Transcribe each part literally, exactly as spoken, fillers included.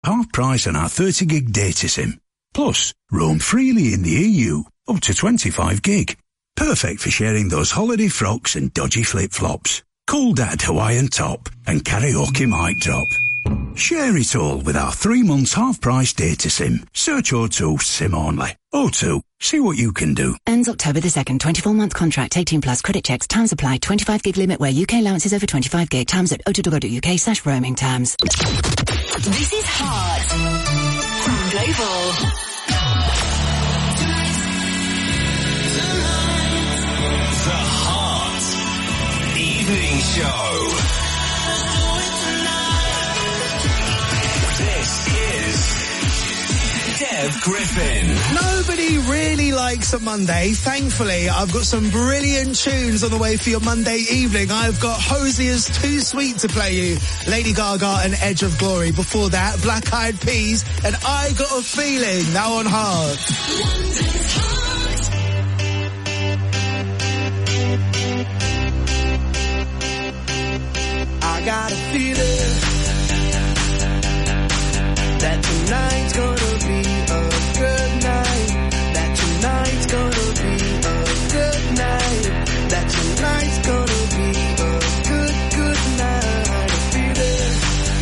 Half price on our thirty gig data SIM. Plus, roam freely in the E U, up to twenty-five gig. Perfect for sharing those holiday frocks and dodgy flip-flops. Cool Dad Hawaiian top and karaoke mic drop. Share it all with our three months half-price data SIM. Search O two SIM only. O two, see what you can do. Ends October the second, twenty-four month contract, eighteen plus credit checks, terms apply, twenty-five gig limit where U K allowances over twenty-five gig, terms at o two dot co dot uk slash roaming terms. This is Heart from Global. The Heart Evening Show. This is Dev Griffin. Nobody really likes a Monday. Thankfully, I've got some brilliant tunes on the way for your Monday evening. I've got Hosier's Too Sweet to play you, Lady Gaga and Edge of Glory. Before that, Black Eyed Peas and I Got a Feeling, now on Heart. I got a feeling that tonight's gonna be a good night. That tonight's gonna be a good night. That tonight's gonna be a good, good night. I feel it.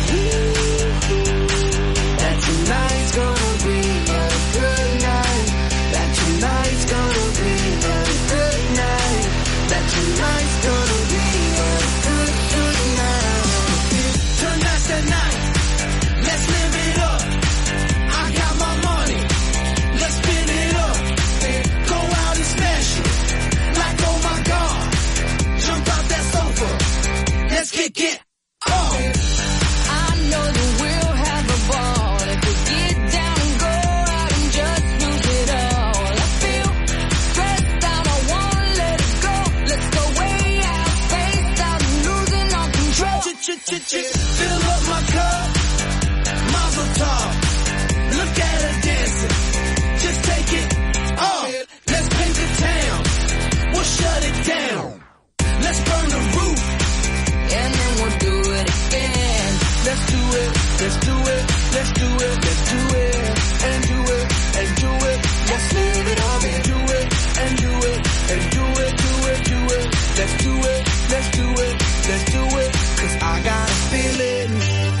Ooh. That tonight's gonna be a good night. That tonight's gonna be a good night. That tonight's gonna be a good, good night. Tonight's the night. Let's live it up. I got my money. Let's spin it up. Go out and smash it. Like, oh my God. Jump out that sofa. Let's kick it. Oh. I know that we'll have a ball if we get down and go out and just lose it all. I feel stressed out. I wanna let it go. Let's go way out, spaced out, and losing all control. Fill up my cup. Mazel tov. Look at her dancing. Just take it off. Let's paint the town. We'll shut it down. Let's burn the roof. And then we'll do it again. Let's do it. Let's do it. Let's do it. Let's do it. And do it. And do it. Let's live it up and do it. And do it. And do it. Do it. Do it. Let's do it. Let's do it. Let's do it. Cause I got a feeling.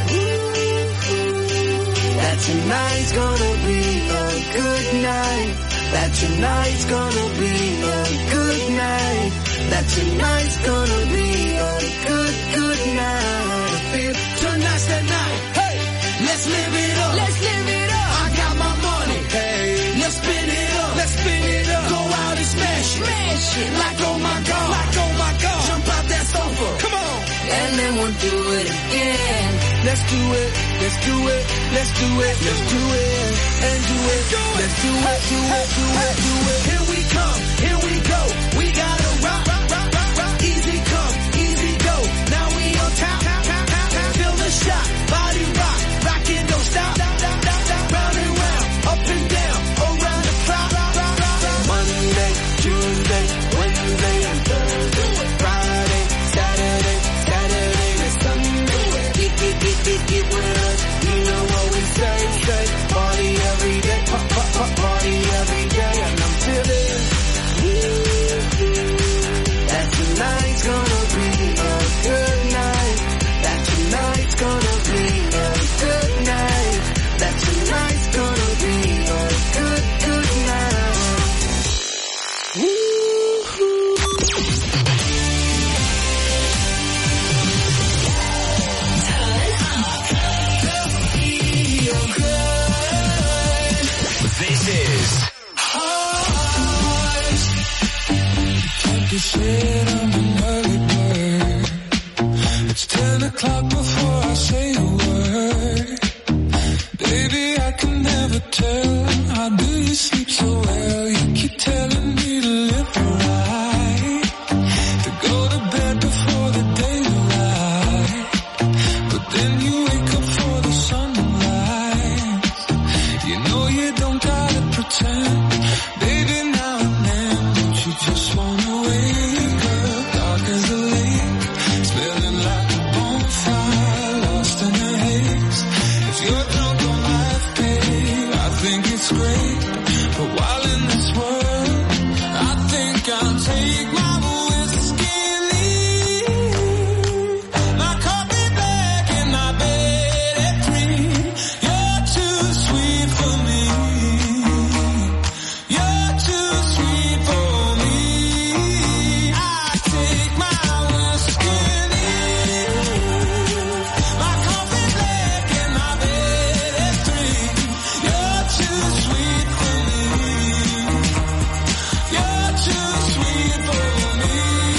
That tonight's gonna be a good night. That tonight's gonna be a good night. That tonight's gonna be a good, good night. I feel tonight's the night. Hey, let's live it up. Let's live it up. I got my money. Hey, let's spin it up. Let's spin it up. Go out and smash it. Smash it. Like oh my God. Like oh my God. Jump out that sofa. Come on. And then we'll do it again. Let's do it. Let's do it. Let's do it. Let's do it. And do it. Let's do it. Do it. Do it. Do it. Here we come. Here we go. We gotta rock. Rock. Rock. Rock. Rock. Easy come. Easy go. Now we on top. Top. Top. Top. Feel the shot. Body rock. Rock it. Don't stop. Stop. Stop. Stop. Stop. Round and round. Up and down. Around the clock. Monday, Tuesday, Wednesday, and Thursday. Friday, Saturday, Saturday, and Sunday. Get, get, get, get, get with us. You know what we say, say. Party every day, pop, pop, pop, party every day. And I'm feeling, that tonight's gonna be a good night. That tonight's gonna be a good night. That tonight's gonna be a good, good night. This is Heart. Can't be said I'm an early bird. It's ten o'clock before I say a word. Baby, I can never tell. How do you sleep so well? You keep telling me to live right, to go to bed before the daylight. But then you wake up for the sunrise. You know you don't gotta pretend. Baby, now and then, don't you just wanna wake up dark as a lake, smelling like a bonfire, lost in the haze. think it's great, but while in this world, I think I'll take my whiskey and leave. My coffee black and my bed at three. You're too sweet for me. You're too sweet for me. I take my whiskey and leave. My coffee black and my bed at three. You're too sweet for me. You're too sweet for me.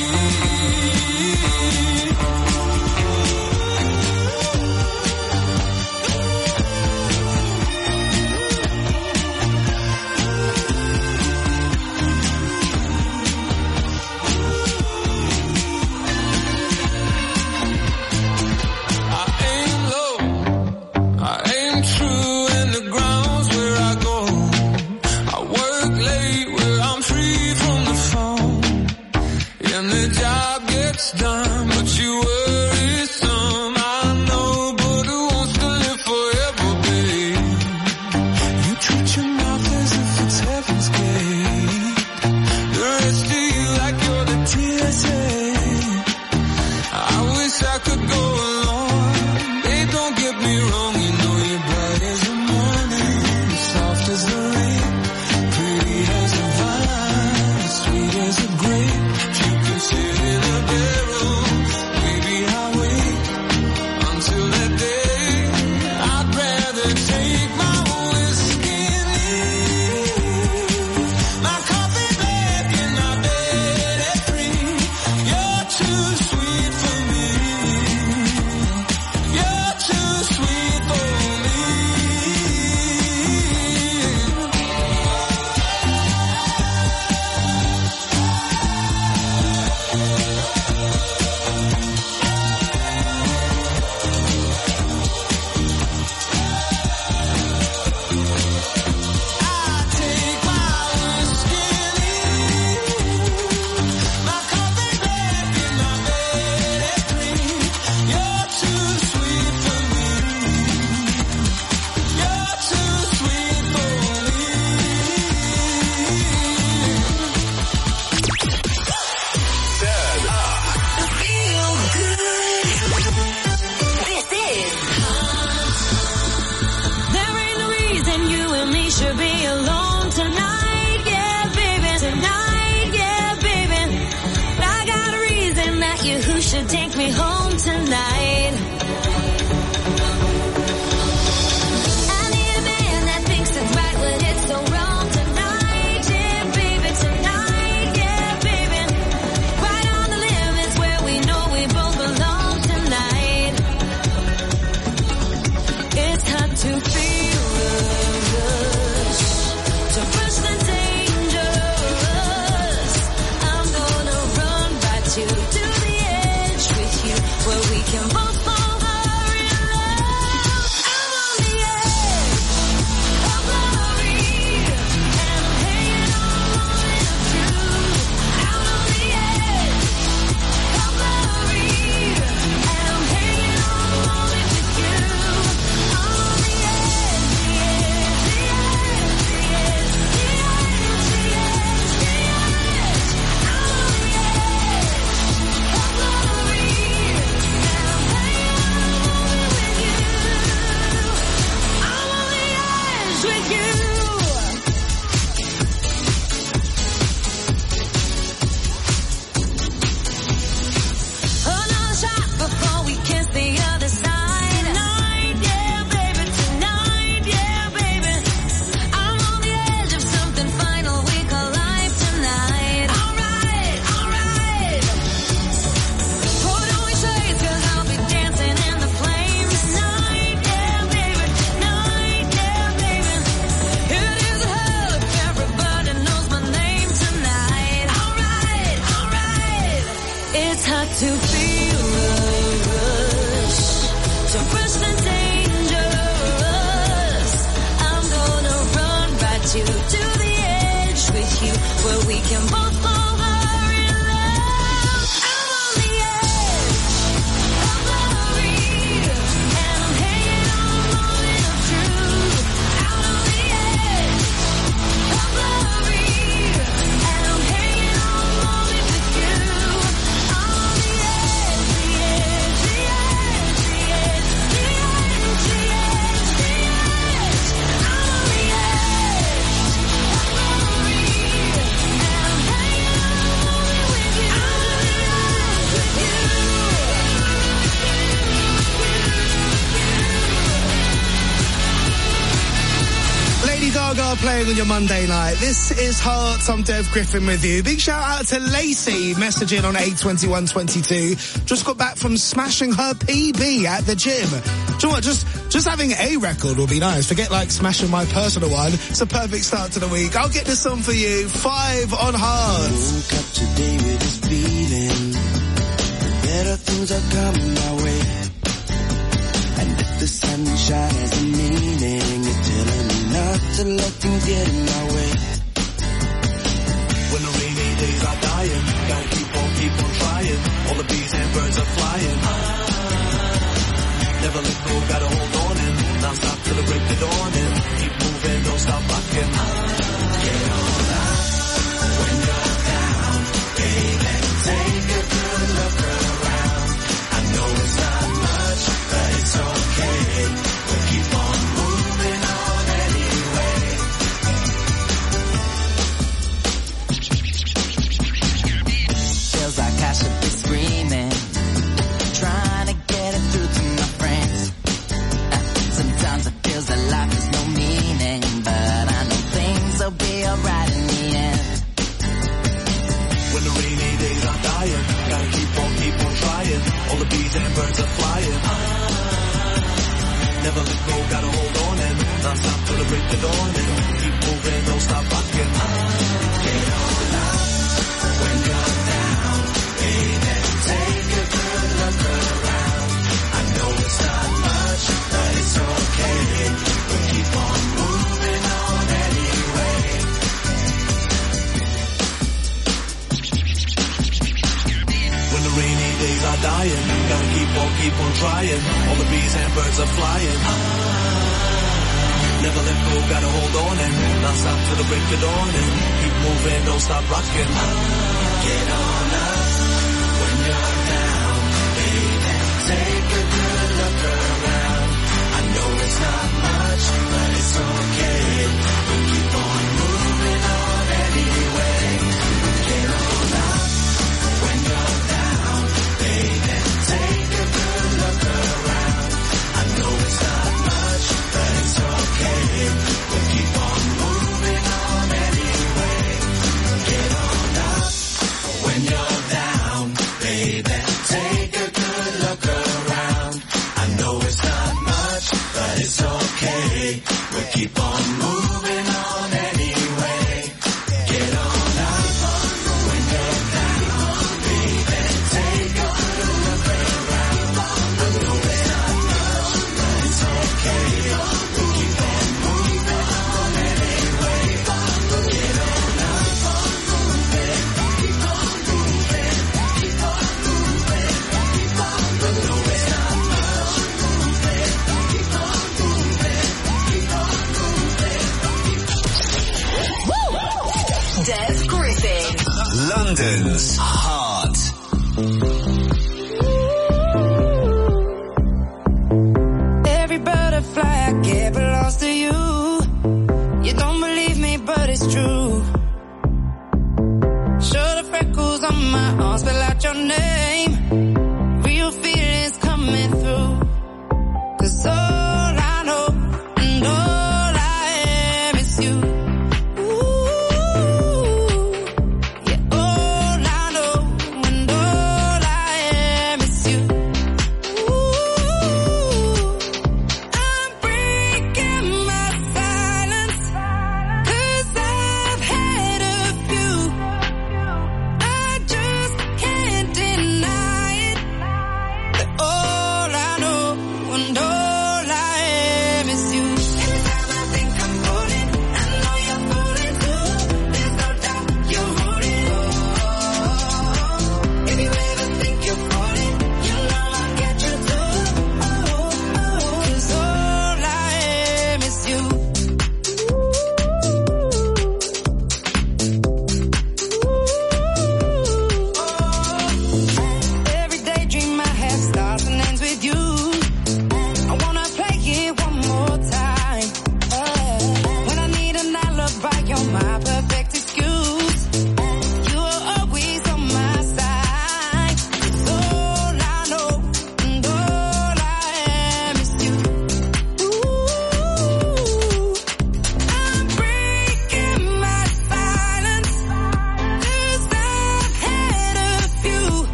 I aim low, I aim true, and the ground's where I go. I work late where I'm free from the phone, and the job gets done, but you worry some. I know, but who wants to live forever, babe? You treat your mouth as if it's heaven's gate. The rest of you like you're the T S A. I wish I could go along. Babe, don't get me wrong, you know you're bright as the morning, soft as the rain, pretty as a vine, sweet as a grape. You can sit in a barrel, maybe I'll wait until that day. I'd rather take my whiskey and leave. My coffee black and my bed at three. You're too sweet for me. You're too sweet for me. I take my whiskey and leave. My coffee black and my bed at three. You're too sweet for me. You're too sweet for me. Turn up. Feel good. This is There ain't no reason you and me should be alone tonight, yeah, baby. Tonight, yeah, baby. I got a reason that you who should take me home tonight. I need a man that thinks it's right when it's so wrong tonight, yeah, baby. Tonight, yeah, baby. Right on the limits where we know we both belong tonight. It's time to feel the rush, to rush the dangerous. I'm gonna run right you to the edge with you, where we can both fall hard in love. I'm on the edge of glory, and I'm hanging on in a truth. Out on the edge of glory, and I'm hanging on it with you. I'm on the edge, the edge, the edge, the edge, the edge, the edge, the edge. I'm on the edge of glory, and I'm hanging on it with you. I'm on the edge with you. Another shot before we kiss the other side. Tonight, yeah, baby. Tonight, yeah, baby. I'm on the edge of something final. We call life tonight. Alright, alright. Put on your shades, 'cause I'll be dancing in the flames. Tonight, yeah, baby. Tonight, yeah, baby. It is hell if everybody knows my name tonight. Alright, alright. It's hard to feel the rush, to rush the dangerous. I'm gonna run right you to the edge with you, where we can both fall hard in love. I'm on the edge of glory, and I'm hanging on in a truth. Out on the edge Gaga playing on your Monday night. This is Hearts. I'm Dev Griffin with you. Big shout out to Lacey messaging on eight twenty-one twenty-two. Just got back from smashing her P B at the gym. Do you know what? Just, just having a record will be nice. Forget like smashing my personal one. It's a perfect start to the week. I'll get this on for you. Five on Hearts. Woke up today with this feeling. Better things are coming my way. And if the sunshine has a meaning, it's telling me not to let things get in my way. When the rainy days are dying, gotta keep on, keep on trying. All the bees and birds are flying. Never let go, gotta hold on and not stop till the break of dawn and keep moving, don't stop rocking. Get on up when you're down, baby. Take a good look around. I know it's not much, but it's okay. We'll keep on moving on anyway. Feels like I should be screaming, trying to get it through to my friends. Uh, sometimes it feels that life has no meaning, but I know things will be alright in the end. When the rainy days are dying, gotta keep on, keep on trying. All the bees and birds are flying. Never let go, gotta hold on and not stop till the break of dawn and keep moving, don't stop rocking. Get on up when you're down, baby. Take a good look around. I know it's not much, but it's okay. We'll keep on moving on anyway. When the rainy days are dying, gotta keep on, keep on trying. All the bees and birds are flying. Never let go, gotta hold on and not stop till the break of dawn and keep moving, don't stop rocking. Get on up when you're down, baby. Take a good look around. I know it's not much, but it's okay. We'll keep on moving on anyway. Get on up when you're down, baby. Take a good look around. I know it's not much, but it's okay. We'll keep on moving on anyway. Get on up when you're down, baby. Take a good look around. I know it's not much, but it's okay. We'll keep on moving on anyway. Get on up when you're down, baby. Take a good look around. I know it's not much, but it's okay. We'll keep on moving on anyway. Get on up, moving, keep on moving, keep on moving, keep on moving. I know it's not much, moving, keep on moving, keep on moving. Dev Griffin. London's Heart. Every butterfly I get belongs to you. You don't believe me, but it's true. Show the freckles on my arm, spell out your name. Real feelings coming through. 'Cause all I know and all I am is you. Ooh, yeah, all I know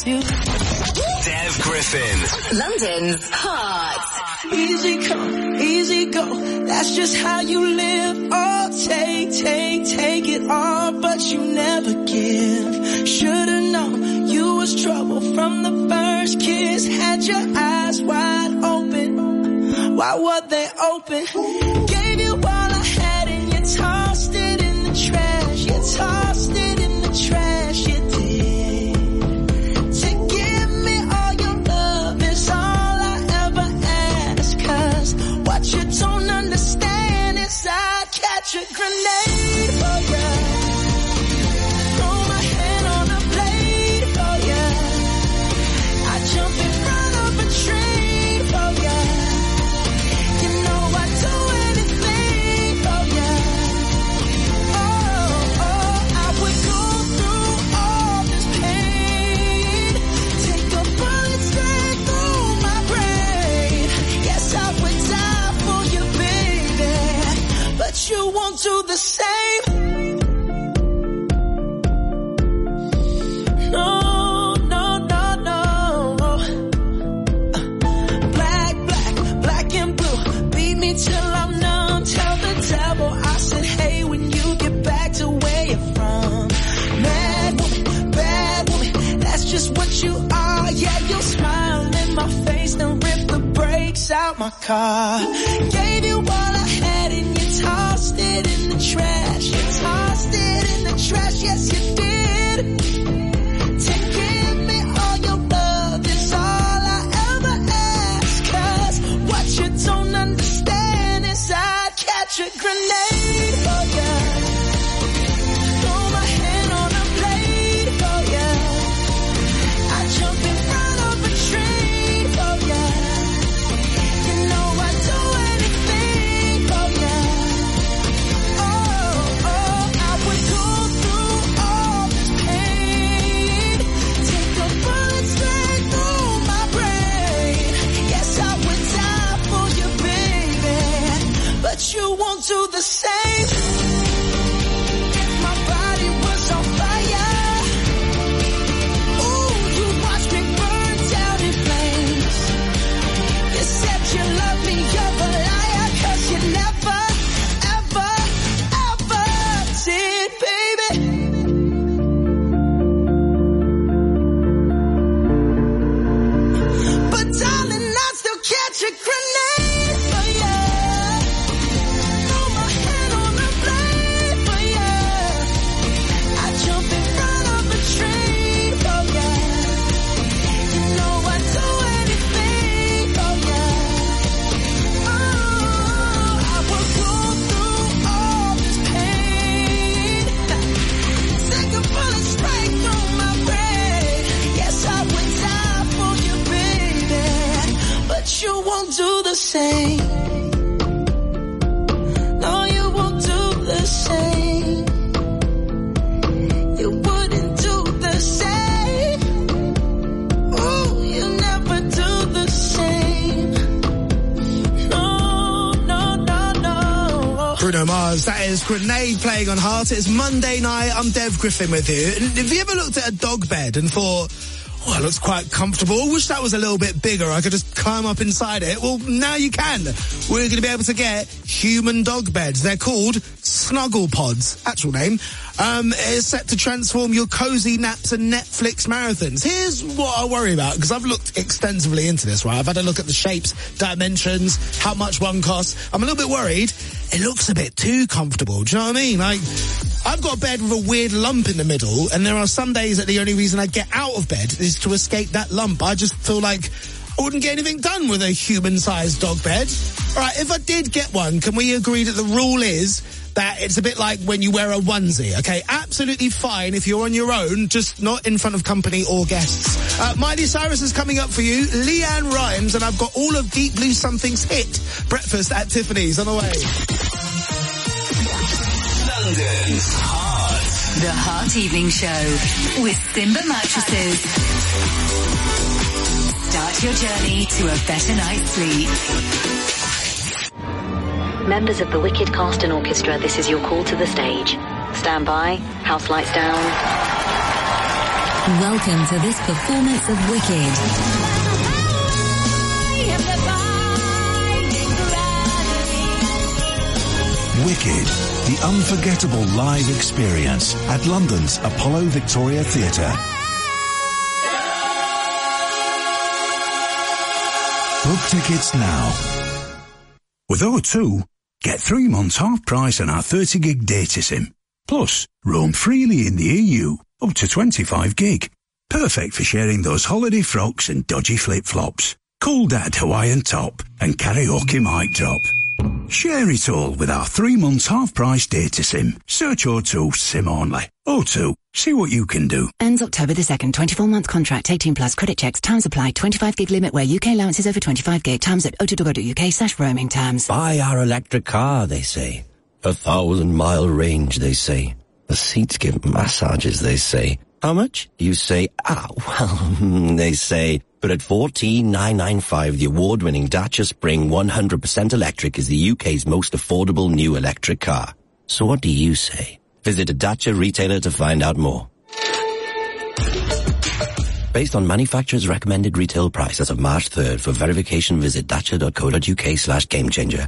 miss you. Dev Griffin. London's Heart. Easy come, easy go, that's just how you live. Oh, take, take, take it all, but you never give. Should've known you was trouble from the first kiss. Had your eyes wide open, why were they open? Gave you all I had and you tossed it in the trash. You tossed it in the trash, you did. To give me all your love is all I ever ask. Cause what you don't understand is I'd catch a grenade for ya. Throw my hand on a blade for ya. I jump in front of a train for ya. You know I'd do anything for ya. Oh, oh, I would go through all this pain. Take a bullet straight through my brain. Yes, I would die for you, baby, but you won't do the same. No, no, no, no. Black, black, black and blue. Beat me till I'm numb. Tell the devil I said, hey, when you get back to where you're from. Mad woman, bad woman, that's just what you are. Yeah, you'll smile in my face, then rip the brakes out my car. Gave you all I had and you tossed it in the trash. You tossed it in the trash, yes you did. To give me all your love is all I ever ask. Cause what you don't understand is I'd catch a grenade for ya. Throw my hand on a blade for ya. I jump in front of a train for ya. You know I'd do anything for ya. Oh, oh, I would go through all this pain. Take a bullet straight through my brain. Yes, I would die for you, baby, but you won't do the same. If my body was on fire, ooh, you watch me burn down in flames. You said you love me, you're a liar, cause you never, ever, ever did, baby. But darling, I'd still catch a grenade for ya. Throw my hand on a blade for ya. I jump in front of a train for ya. You know I'd do anything for ya. Oh, I would go through all this pain. Take a bullet straight through my brain. Yes, I would die for you, baby, but you won't do the same. No, you won't do the same. You wouldn't do the same. Oh, you never do the same. No, no, no, no. Bruno Mars, that is Grenade playing on Heart. It's Monday night. I'm Dev Griffin with you. And have you ever looked at a dog bed and thought, oh, it looks quite comfortable. I wish that was a little bit bigger. I could just climb up inside it. Well, now you can. We're going to be able to get human dog beds. They're called Snuggle Pods. Actual name. Um, it's set to transform your cozy naps and Netflix marathons. Here's what I worry about, because I've looked extensively into this, right? I've had a look at the shapes, dimensions, how much one costs. I'm a little bit worried. It looks a bit too comfortable. Do you know what I mean? Like, I've got a bed with a weird lump in the middle, and there are some days that the only reason I get out of bed is to escape that lump. I just feel like I wouldn't get anything done with a human-sized dog bed. All right, if I did get one, can we agree that the rule is that it's a bit like when you wear a onesie, okay? Absolutely fine if you're on your own, just not in front of company or guests. Uh, Miley Cyrus is coming up for you, Leanne Rimes, and I've got all of Deep Blue Something's hit, Breakfast at Tiffany's, on the way. London's Heart. The Heart Evening Show with Simba Mattresses. Start your journey to a better night's sleep. Members of the Wicked Cast and Orchestra, this is your call to the stage. Stand by, house lights down. Welcome to this performance of Wicked. Wicked, the unforgettable live experience at London's Apollo Victoria Theatre. Book tickets now. With O two, get three months half price on our thirty gig data SIM. Plus, roam freely in the E U, up to twenty-five gig. Perfect for sharing those holiday frocks and dodgy flip-flops. Cool Dad Hawaiian top and karaoke mic drop. Share it all with our three months half price data SIM. Search O two SIM only. O two, see what you can do. Ends October the second, twenty-four month contract, eighteen plus credit checks, terms apply, twenty-five gig limit where U K allowances over twenty-five gig, terms at o two dot co dot U K slash roaming terms. Buy our electric car, they say. A thousand mile range, they say. The seats give massages, they say. How much? You say, ah, well, they say. But at fourteen thousand nine hundred ninety-five, the award-winning Dacia Spring one hundred percent electric is the U K's most affordable new electric car. So what do you say? Visit a Dacia retailer to find out more. Based on manufacturer's recommended retail price as of March third. For verification, visit dacia dot co dot U K slash game changer.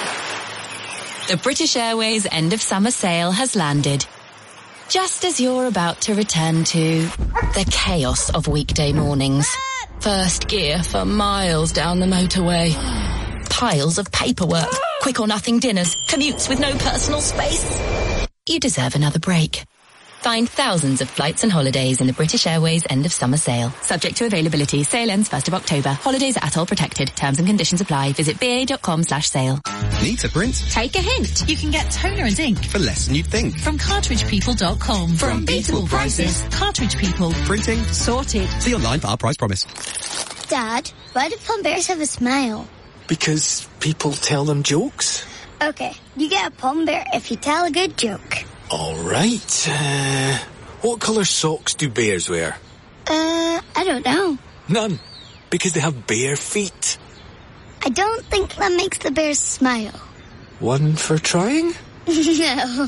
The British Airways end of summer sale has landed. Just as you're about to return to the chaos of weekday mornings. First gear for miles down the motorway. Piles of paperwork, quick or nothing dinners, commutes with no personal space. You deserve another break. Find thousands of flights and holidays in the British Airways end of summer sale. Subject to availability. Sale ends first of October. Holidays are atoll protected. Terms and conditions apply. Visit b a dot com slash sale. Need to print? Take a hint. You can get toner and ink For less than you'd think. from cartridge people dot com. For unbeatable prices. Cartridge People. Printing? Sorted. See online for our price promise. Dad, why do pom bears have a smile? Because people tell them jokes. Okay, you get a pom bear if you tell a good joke. All right. Uh, what colour socks do bears wear? Uh, I don't know. None. Because they have bare feet. I don't think that makes the bears smile. One for trying? No.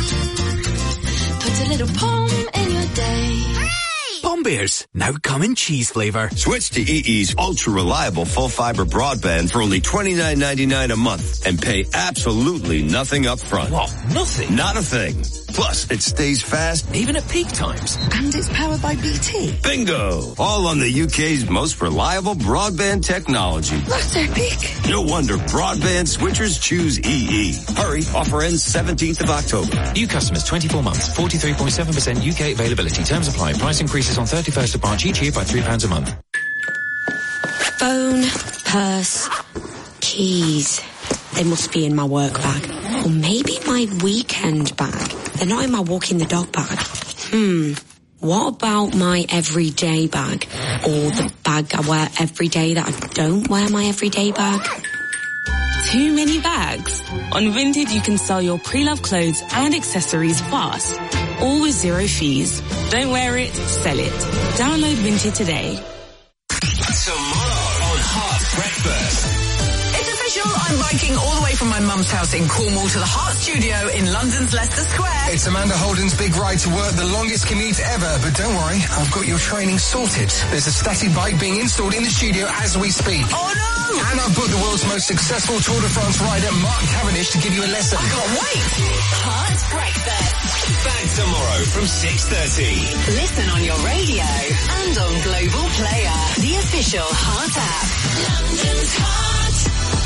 Put a little pom in your day. Pom bears, now come in cheese flavour. Switch to E E's ultra-reliable full-fibre broadband for only twenty-nine ninety-nine a month and pay absolutely nothing up front. What? Nothing? Not a thing. Plus, it stays fast even at peak times. And it's powered by B T. Bingo! All on the U K's most reliable broadband technology. That's epic. No wonder broadband switchers choose E E. Hurry, offer ends seventeenth of October. New customers, twenty-four months, forty-three point seven percent U K availability. Terms apply. Price increases on thirty-first of March each year by three pounds a month. Phone, purse, keys. They must be in my work bag. Or maybe my weekend bag. They're not in my walking the dog bag. Hmm. What about my everyday bag? Or the bag I wear every day that I don't wear my everyday bag? Too many bags? On Vinted, you can sell your pre-loved clothes and accessories fast. All with zero fees. Don't wear it, sell it. Download Vinted today. Tomorrow on Heart Breakfast. It's official, I'm biking all the way from my mum's house in Cornwall to the Heart Studio in London's Leicester Square. It's Amanda Holden's big ride to work, the longest commute ever, but don't worry, I've got your training sorted. There's a static bike being installed in the studio as we speak. Oh no! And I've booked the world's most successful Tour de France rider, Mark Cavendish, to give you a lesson. I can't wait! Heart Breakfast. Back tomorrow from six thirty. Listen on your radio and on Global Player, the official Heart app. London's Heart.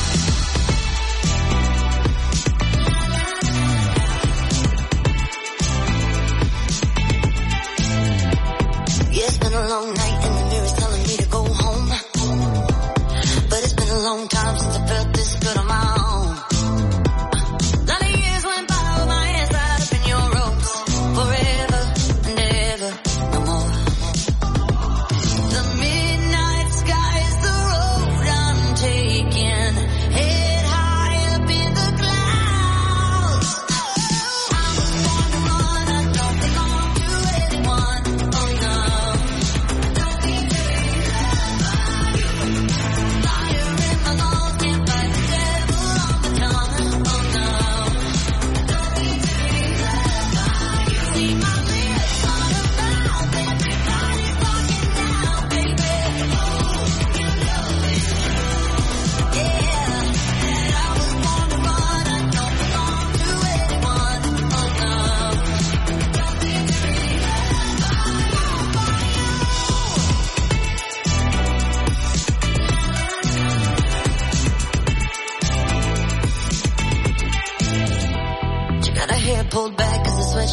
Yeah, it's been a long night and the mirror's telling me to go home. But it's been a long time since I felt this good on my own. Lot of years went by with my hands tied up in your ropes. Forever and ever, no more. The midnight sky is the road I'm taking.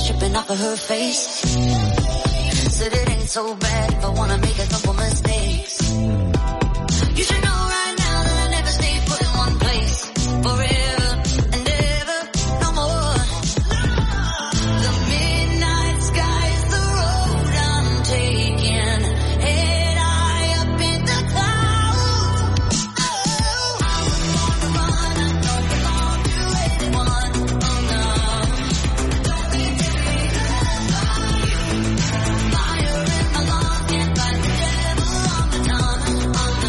blush dripping off of her face. Said it ain't so bad if I wanna make a couple mistakes. You should know right now that I never stay put in one place forever and ever, no more. The midnight sky is the road I'm taking, head high up in the clouds. Oh, I was born to run, I don't belong to anyone. Oh no, don't leave me behind. Fire in my lungs, can't fight the devil on the tongue. Oh no.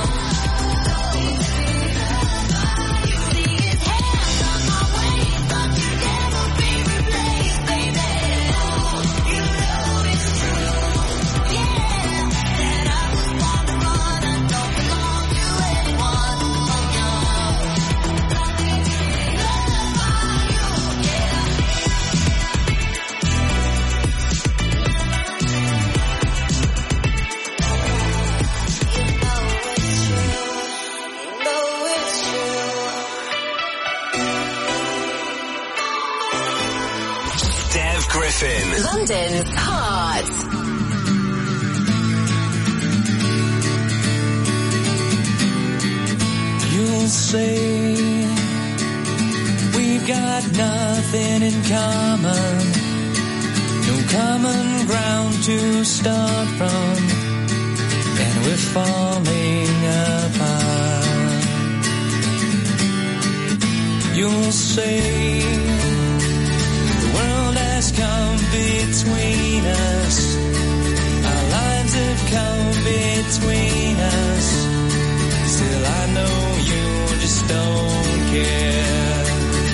Dev Griffin. London's Heart. You'll say we've got nothing in common, no common ground to start from, and we're falling apart. You'll say the world has come between us, our lives have come between us. Still I know you just don't care.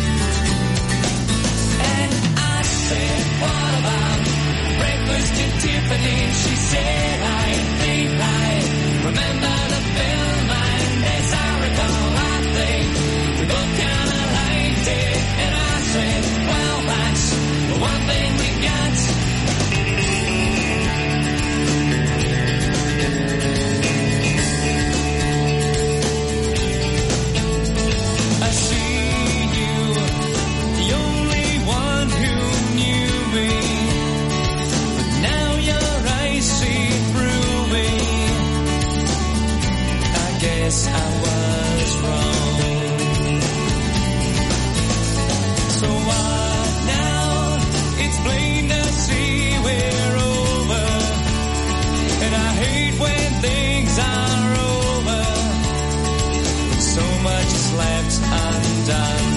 And I said, what about breakfast at Tiffany? She said, I think I remember the film, and as I recall, I think we both kinda liked it. And I said, well, that's the one thing we got. I see you, the only one who knew me, but now your eyes see through me. I guess I was wrong. So what now? It's plain to see we're over, and I hate when things are over. So much is left undone.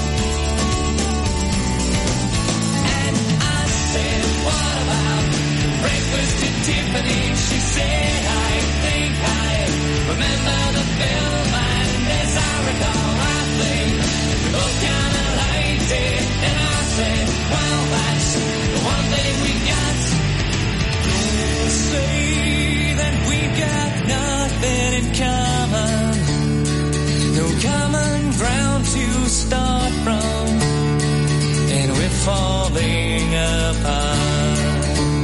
And I said, what about breakfast at Tiffany? She said, I think I remember the film, and as I recall, I think we both kinda liked it. And I said, well, that's the one thing we got. Don't say that we've got nothing in common, no common ground to start from, and we're falling apart.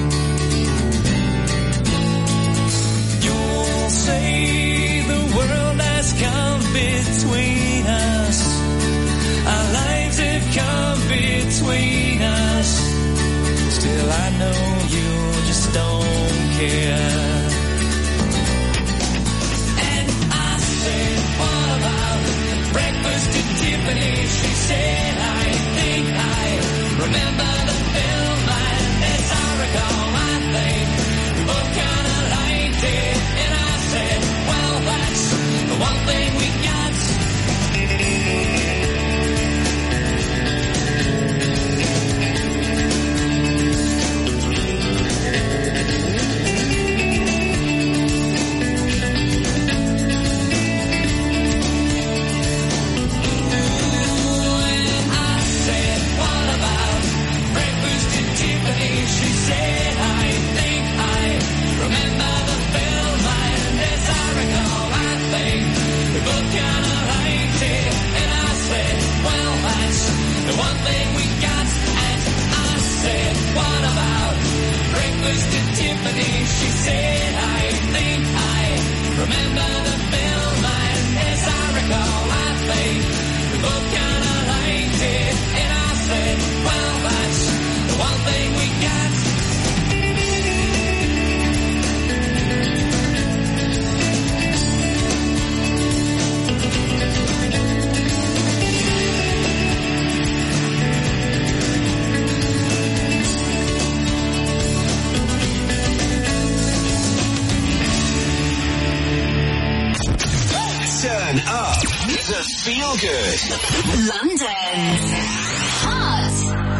You'll say the world has come between us, our lives have come between us. Still I know you just don't care. And I said, what about breakfast at Tiffany? She said, I think I remember the film, and as I recall, I think we both kinda liked it. And I said, well, that's the one thing we got. to feel good. London's Hot.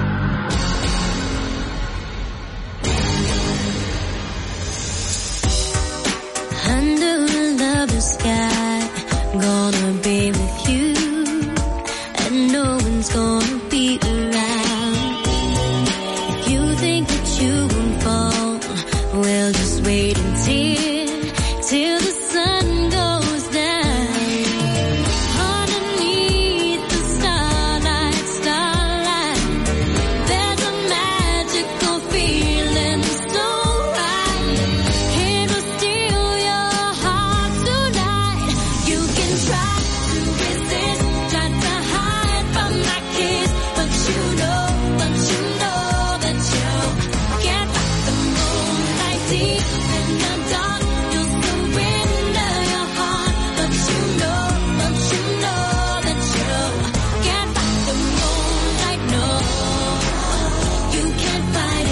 Under a lover's sky, gonna be with you, and no one's gonna be around. If you think that you won't fall, well, just wait until, till the sun goes down. Underneath the starlight, starlight, there's a magical feeling so right. It will steal your heart tonight. You can try to resist, try to hide from my kiss, but you know, but you know that you can't fight the moonlight deep in the dark. You'll surrender your heart, but you know, but you know that you can't fight the moonlight. No, you can't fight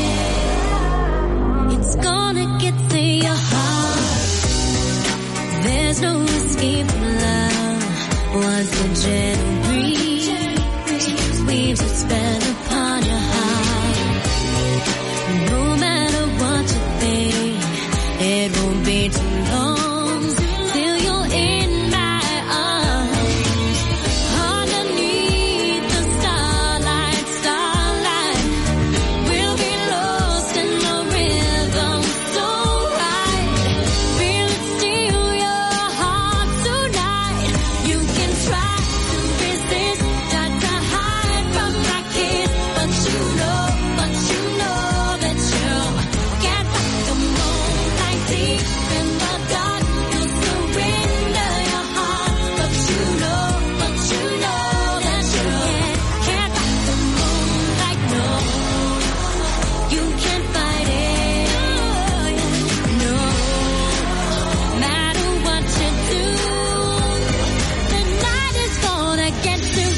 it. It's gonna get to your heart. There's no escape from love. Once the gentle breeze weaves its spell upon your heart, no matter what you think, it won't be too long till you're in my arms. Underneath the starlight, starlight, we'll be lost in the rhythm so right. Feel it steal your heart tonight. You can try to resist, try to hide from my kiss, but you know, but you know that you can't fight the moonlight deep in the dark. You surrender your heart, but you know, but you know that you can't fight the moonlight. No, you can't fight it. No, matter what you do, the night is gonna get to you.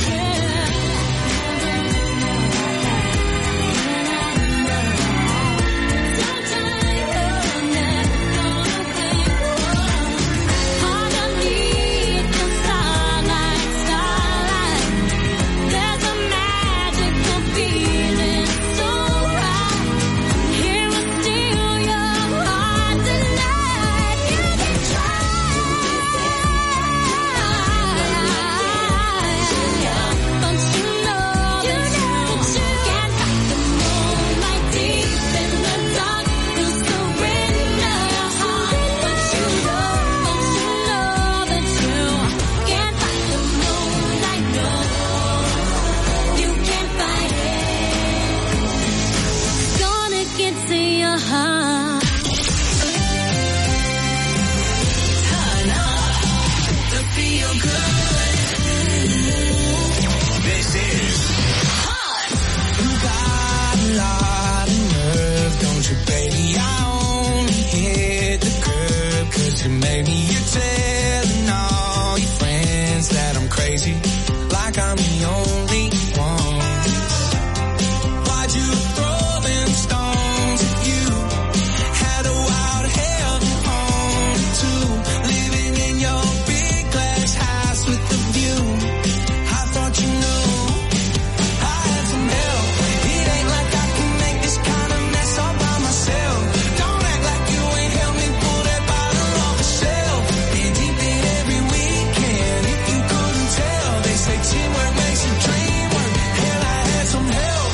Underneath the starlight, starlight, there's a magical feeling so right. Here will steal your heart tonight. You can try, but you know that you can't fight the moonlight deep in the dark. You surrender your heart, but you know, but you know that you can't fight the moonlight. No, you can't fight it. It's gonna get to your heart. Turn up to feel good. This is You got a lot of nerve, don't you, baby? I only hit the curb 'cause you made me. You're telling all your friends that I'm crazy, like I'm the only one. Why'd you throw them stones at you? Had a wild hell on too, living in your big glass house with the view. I thought you knew I had some help. It ain't like I can make this kind of mess all by myself. Don't act like you ain't helped me pull that bottle off the shelf. Been deep in every weekend, if you couldn't tell. They say teamwork makes the dream work. Hell, I had some help.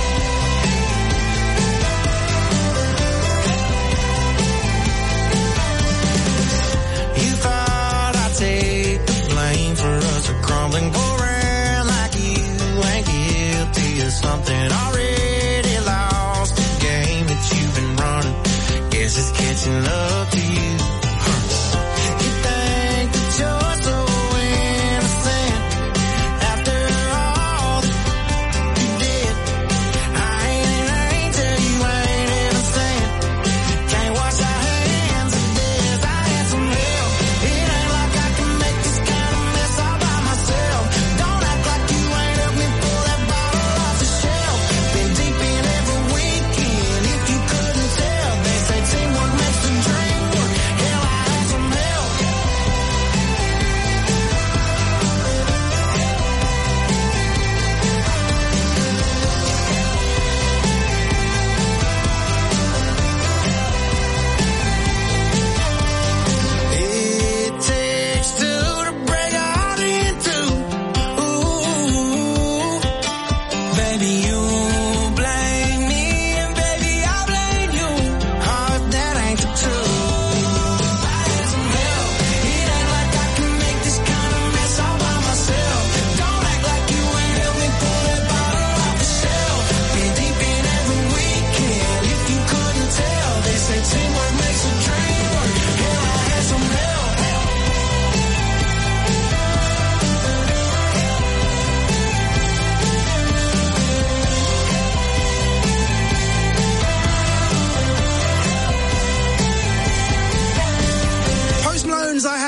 You thought I'd take the blame for us a crumbling around like you ain't guilty of something already lost. The game that you've been running, guess it's catching up to you. Huh. You think that you're so innocent after all that you did. I ain't an angel, you ain't innocent. Can't wash our hands of this. I had some help. It ain't like I can make this kind of mess all by myself. Don't act like you ain't helped me pull that bottle off the shelf. Been deep in every weekend, if you couldn't tell. They say teamwork makes the dream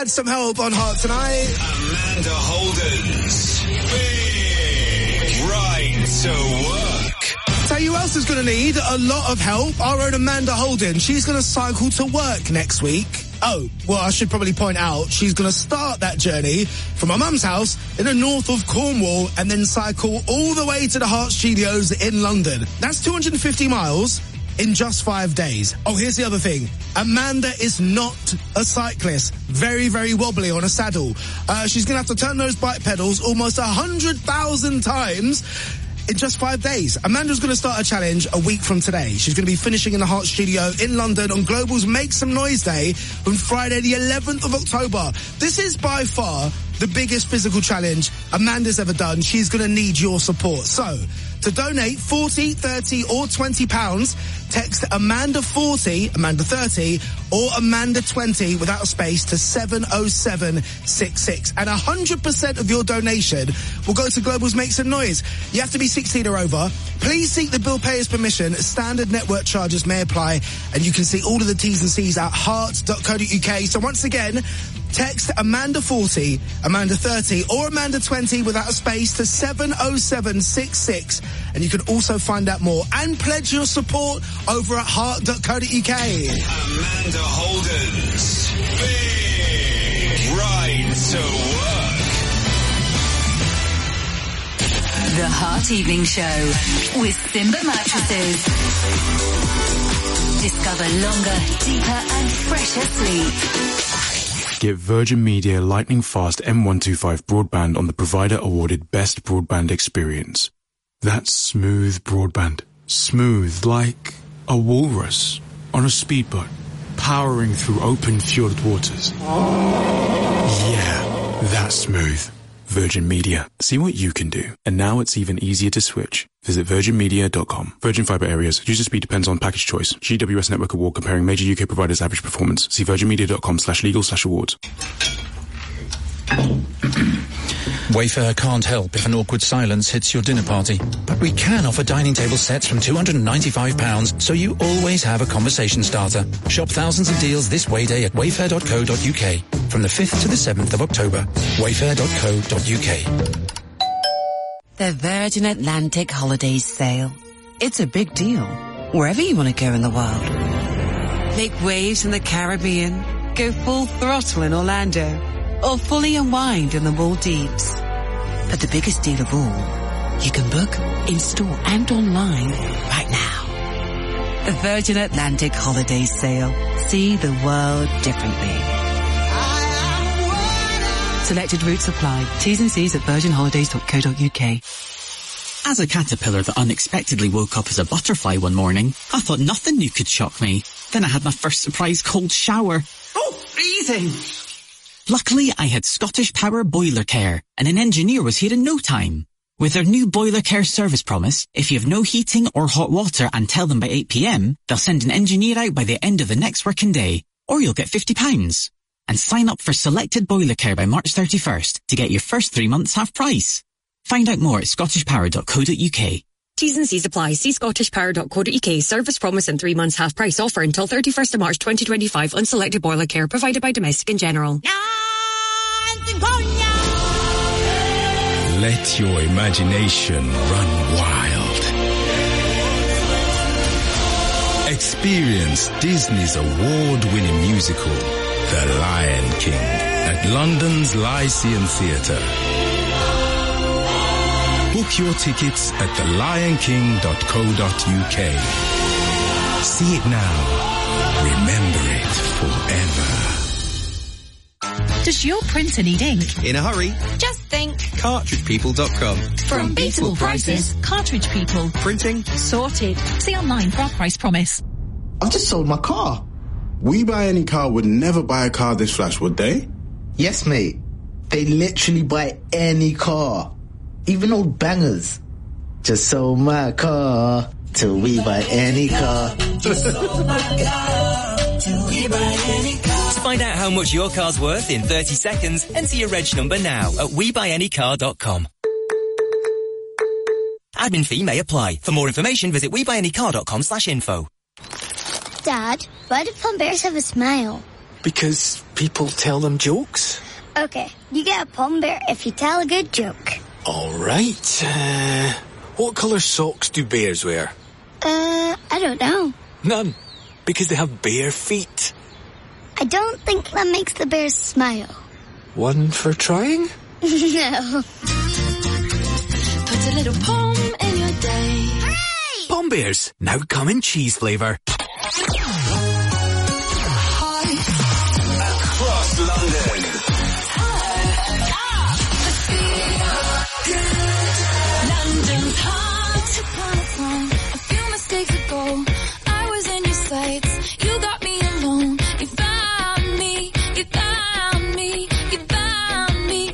had some help on Heart tonight. Amanda Holden's Big Right to Work. Tell you who else is going to need a lot of help? Our own Amanda Holden. She's going to cycle to work next week. Oh, well, I should probably point out, she's going to start that journey from her mum's house in the north of Cornwall and then cycle all the way to the Heart Studios in London. That's two hundred fifty miles in just five days. Oh, here's the other thing. Amanda is not a cyclist. Very, very wobbly on a saddle. Uh, she's going to have to turn those bike pedals almost one hundred thousand times in just five days. Amanda's going to start a challenge a week from today. She's going to be finishing in the Heart Studio in London on Global's Make Some Noise Day on Friday the eleventh of October. This is by far the biggest physical challenge Amanda's ever done. She's going to need your support. So, to donate forty, thirty or twenty pounds, text Amanda forty, Amanda thirty or Amanda twenty without a space to seven oh seven six six. And one hundred percent of your donation will go to Global's Make Some Noise. You have to be sixteen or over. Please seek the bill payer's permission. Standard network charges may apply, and you can see all of the T's and C's at heart dot co dot uk. So once again, text Amanda forty, Amanda thirty or Amanda twenty without a space to seven oh seven six six, and you can also find out more and pledge your support over at heart dot co dot uk. Amanda Holden's Big Right to Work. The Heart Evening Show with Simba Mattresses. Discover longer, deeper and fresher sleep. Get Virgin Media Lightning Fast M one twenty-five broadband on the provider awarded Best Broadband Experience. That's smooth broadband. Smooth like a walrus on a speedboat, powering through open fjord waters. Yeah, that's smooth. Virgin Media. See what you can do. And now it's even easier to switch. Visit virgin media dot com. Virgin Fibre Areas. User speed depends on package choice. G W S Network Award comparing major U K providers' average performance. See virgin media dot com slash legal slash awards. Wayfair can't help if an awkward silence hits your dinner party. But we can offer dining table sets from two hundred ninety-five pounds, so you always have a conversation starter. Shop thousands of deals this Way Day at wayfair dot co dot uk from the fifth to the seventh of October. wayfair dot co dot uk. The Virgin Atlantic Holidays Sale. It's a big deal, wherever you want to go in the world. Make waves in the Caribbean, go full throttle in Orlando, or fully unwind in the Maldives. But the biggest deal of all, you can book in-store and online right now. The Virgin Atlantic Holidays Sale. See the world differently. Selected routes apply. T's and C's at virgin holidays dot co dot uk. As a caterpillar that unexpectedly woke up as a butterfly one morning, I thought nothing new could shock me. Then I had my first surprise cold shower. Oh, freezing! Luckily, I had Scottish Power Boiler Care, and an engineer was here in no time. With their new Boiler Care service promise, if you have no heating or hot water and tell them by eight p.m, they'll send an engineer out by the end of the next working day, or you'll get fifty pounds. And sign up for Selected Boiler Care by March thirty-first to get your first three months half price. Find out more at scottish power dot co dot uk. T's and C's apply. See scottish power dot co dot uk. Service promise and three months half price offer until thirty-first of March twenty twenty-five on selected boiler care provided by Domestic and General. Let your imagination run wild. Experience Disney's award-winning musical, The Lion King, at London's Lyceum Theatre. Book your tickets at the lion king dot co dot uk. See it now. Remember it forever. Does your printer need ink? In a hurry? Just think. cartridge people dot com. From beatable prices, Cartridge People. Printing sorted. See online for our price promise. I've just sold my car. We Buy Any Car would never buy a car this flash, would they? Yes, mate. They literally buy any car. Even old bangers. Just sold my car till we buy any car. Just sold my car till we buy any car. To find out how much your car's worth in thirty seconds, enter your reg number now at we buy any car dot com. Admin fee may apply. For more information, visit we buy any car dot com slash info. Dad, why do Plum Bears have a smile? Because people tell them jokes? Okay, you get a pom bear if you tell a good joke. All right. Uh, what colour socks do bears wear? Uh, I don't know. None. Because they have bare feet. I don't think that makes the bears smile. One for trying? No. Put a little pom in your day. Hooray! Pom bears, now come in cheese flavour. Across London. London's hot. Upon a time, a few mistakes ago, I was in your sights. You got me alone. You found me. You found me. You found me.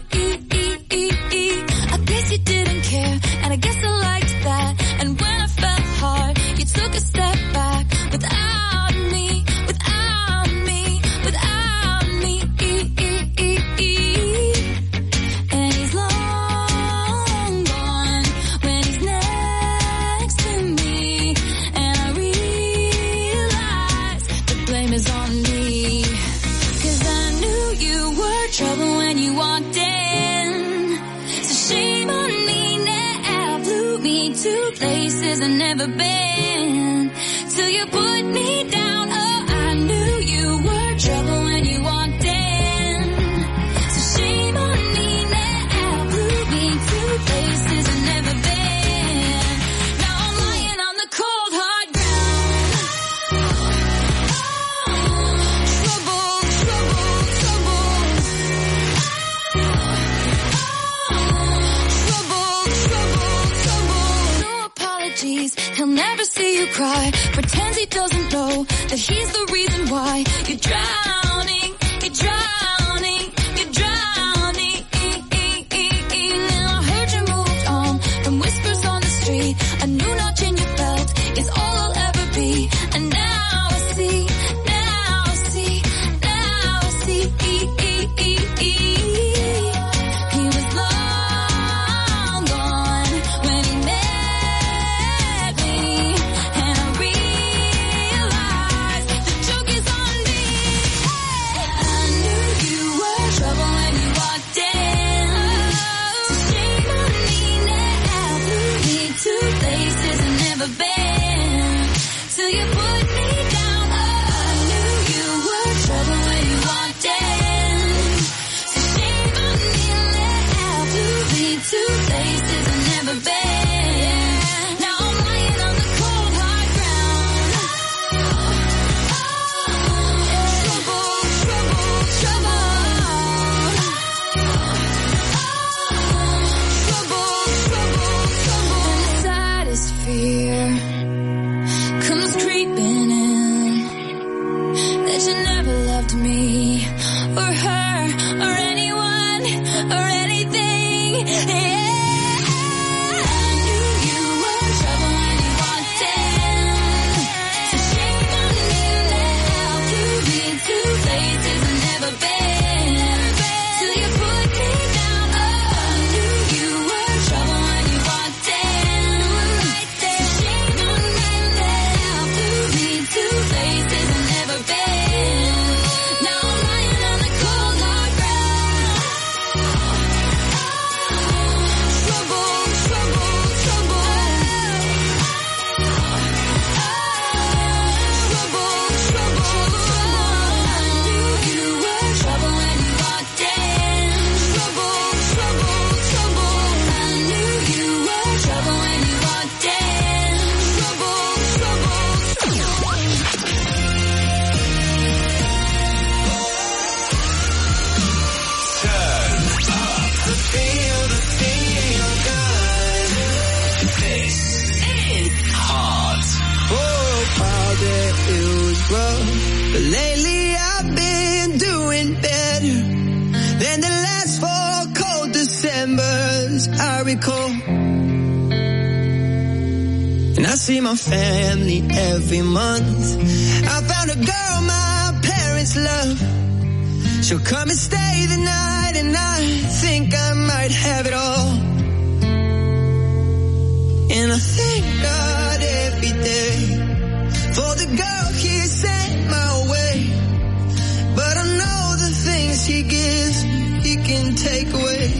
I guess you didn't care, and I guess I liked that. And when I fell hard, you took a step back without me, without me, without me. And he's long gone when he's next to me, and I realize the blame is on me. 'Cause I knew you were trouble when you walked in. So shame on me now, blew me to places I've never been. Till you put me down, oh, I knew you were trouble when you walked in. So shame on me now, blew me to places I've never been. Now I'm lying on the cold hard ground. Trouble, trouble, trouble. Trouble, trouble, trouble. No apologies, he'll never see you cry. Pretends he doesn't know that he's the reason why you're drowning, you're drowning, you're drowning. And I heard you moved on from whispers on the street. A new notch in your belt is all I'll ever be. And now I see, now I see, now I see. He was long gone when he met me, and I realized the joke is on me. I knew you were trouble when you walked in. So shame on me now, blew me to places I've never been. Till you put me down, oh, I knew you were trouble when you walked in. So shame on me now, blew me to places I've never been. Now I'm lying on the cold hard ground. Trouble, trouble, trouble. Trouble, trouble, trouble. And the saddest fear comes creeping in, that you never loved me or her or anyone or anything. Yeah. I knew you were trouble when you walked in. So shame on me now, blew me to places I've never been. Till you put me down, oh, I knew you were trouble when you walked in. So shame on me now, blew me to places I've never been. Now I'm lying on the cold hard ground. Trouble, trouble, trouble. Trouble, trouble, trouble. I knew you were trouble when you walked in. Trouble, trouble, trouble. I knew you were trouble when you walked in. Trouble, trouble, trouble. Feel the feel good. This is Hot. Oh, all that it was rough, but lately I've been doing better than the last four cold Decembers I recall. And I see my family every month. I found a girl my parents love. She'll come and stay the night, and I think I might have it all. And I thank God every day for the girl he sent my way. But I know the can take away.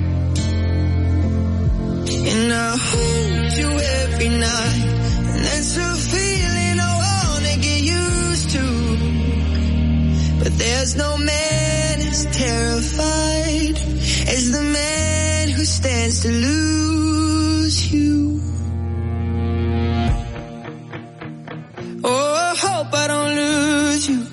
And I hold you every night, and that's a feeling I wanna get used to. But there's no man as terrified as the man who stands to lose you. Oh, I hope I don't lose you.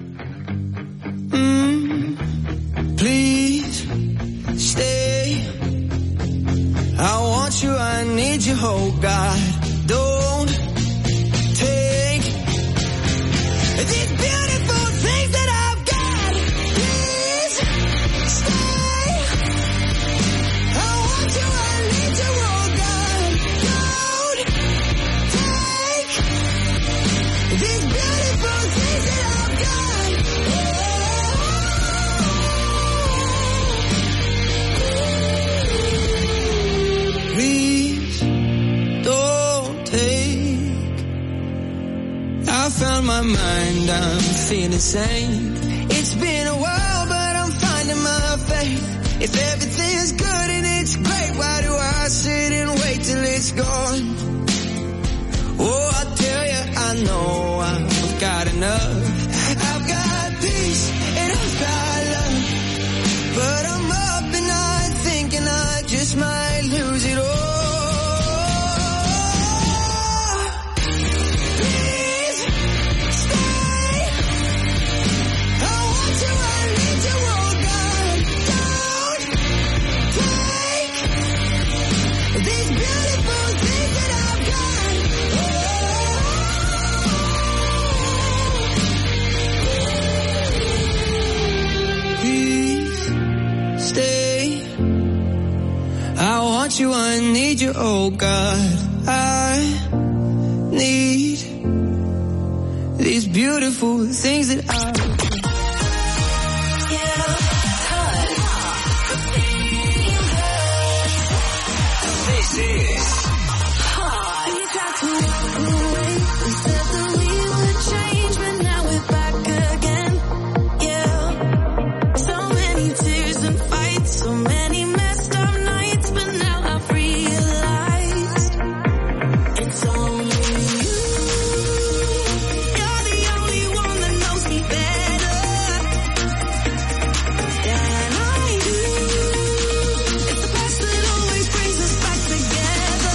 Mm, please stay. I want you, I need you, oh God. Don't take these beautiful things that I've got. Please stay. I want you, I need you, oh God. Don't take these beautiful things that I've got. Please don't take. I found my mind, I'm feeling sane. It's been a while, but I'm finding my faith. If everything's good and it's great, why do I sit and wait till it's gone? Oh, I tell you, I know I've got enough. I've got peace and I've got love, but I'm up and night thinking I just might lose it all. Please stay. I want you, I need you, oh God. Don't take these beautiful things that I've got. Please stay. I want you, I need you, oh God. I need these beautiful things that I. This is We tried to walk away. We said that we would change, but now we're back again. Yeah. So many tears and fights, so many messed up nights, but now I've realized it's only you. You're the only one that knows me better than I do. It's the past that always brings us back together.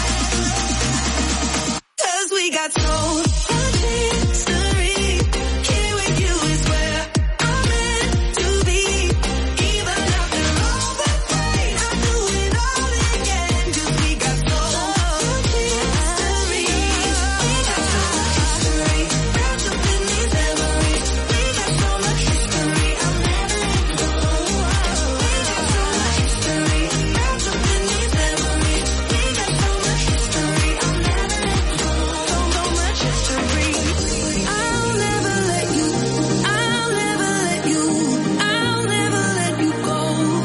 'Cause we got so much history. Here with you is where I'm meant to be. Even after all the pain, I'll do it all again. 'Cause we got so much history. We got so much history. Wrapped up in these memories. We got so much history. I'll never let go. We got so much history. Wrapped up in these memories. We got so much history. I'll never let go. So, so much history. I'll never let you. I'll never let you. I'll never let you go.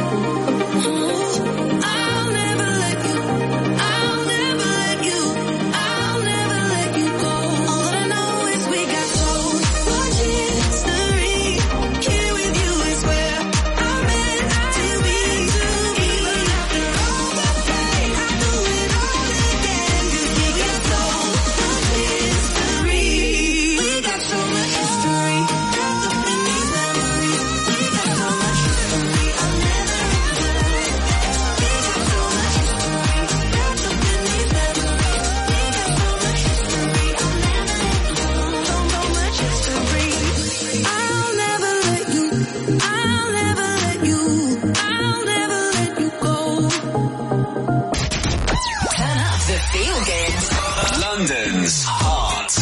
I'll never let you. I'll never let you. I'll never let you go. All that I know is we got so much history. Here with you is where I'm meant to be. Even after all the pain, I'll do it all again. 'Cause we got so much history. We got so much history. Wrapped up in these memories. We got so much history. I'll never let go. We got so much history. Wrapped up in these memories. We got so much history. I'll never let go. So, so much history. I'll never let you. I'll never let you. I'll never let you go. Turn up the feel good. London's Heart.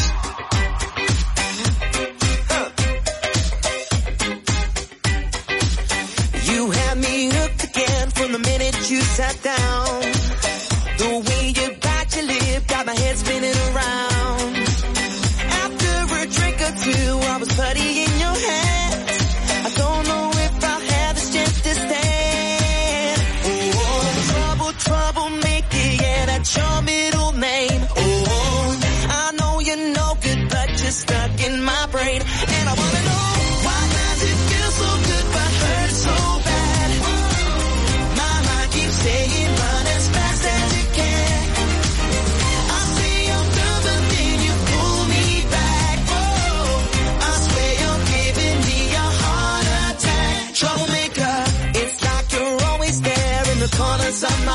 You had me hooked again from the minute you sat down. The way you bite your lip got my head spinning around. After a drink or two, I was putty in your hands. I don't know if I'll have the strength to stand. Oh, trouble, troublemaker, yeah, that's your middle name. Oh, I know you're no good, but you're stuck in my brain. And I wanna know, why does it feel so good but hurt so bad?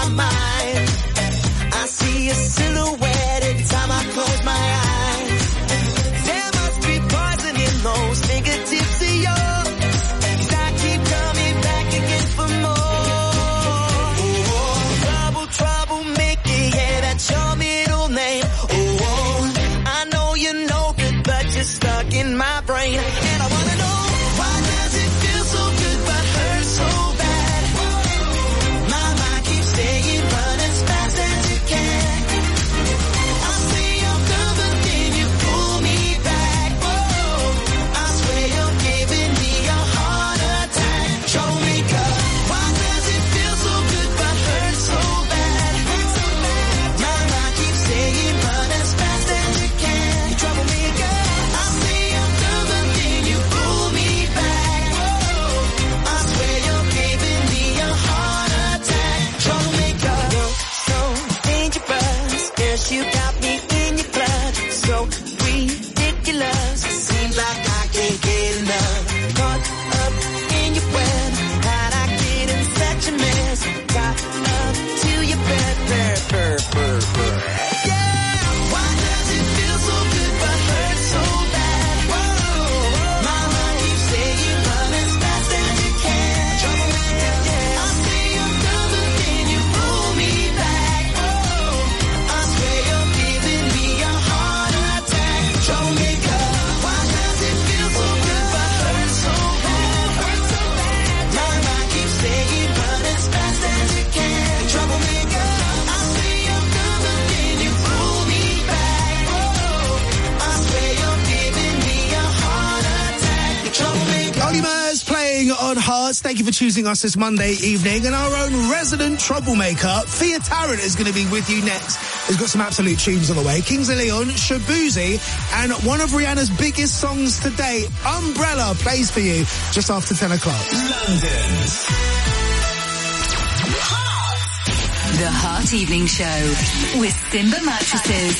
my mind. I see a silhouette every time I close my eyes. There must be poison in those fingertips of yours, 'cause I keep coming back again for more. Oh, trouble, troublemaker, yeah, that's your middle name. Oh, I know you're no good, but you're stuck in my brain. And I wanna know, why does it feel so good but hurt so bad? My mind keeps saying run as fast as you can. I say I'm done, but then you pull me back. Oh, I swear you're giving me a heart attack. Troublemaker, why does it feel so good but hurt so bad? My mind keeps saying run as fast as you can. You troublemaker, I say I'm done, but then you pull me back. Oh, I swear you're giving me a heart attack. Troublemaker, you're so dangerous. Yes, you got me in your blood. So ridiculous. Seems like I can't get enough. Caught up in your web. How'd I get in such a mess? Got up to your bed. Burr, burr, burr, burr. Yeah, why does it feel so good but hurt so bad? Whoa, my mind keeps saying run as fast as you can. Troublemaker, yeah. I say I'm done, but then you pull me back. Oh, I swear you're giving me a heart attack. Troublemaker, why does it feel so good but hurt so bad? Hurt so bad. My mind keeps saying run as fast as you can. Troublemaker, I say I'm done, but then you pull me back. Oh, I swear you're giving me a heart attack. Troublemaker. Ollie Murs playing on Hearts. Thank you for choosing us this Monday evening. And our own resident troublemaker, Thea Tarrant, is going to be with you next. He's got some absolute tunes on the way. Kings of Leon, Shabuzi, and one of Rihanna's biggest songs to date, Umbrella, plays for you just after ten o'clock. London's The Heart Evening Show with Simba Mattresses.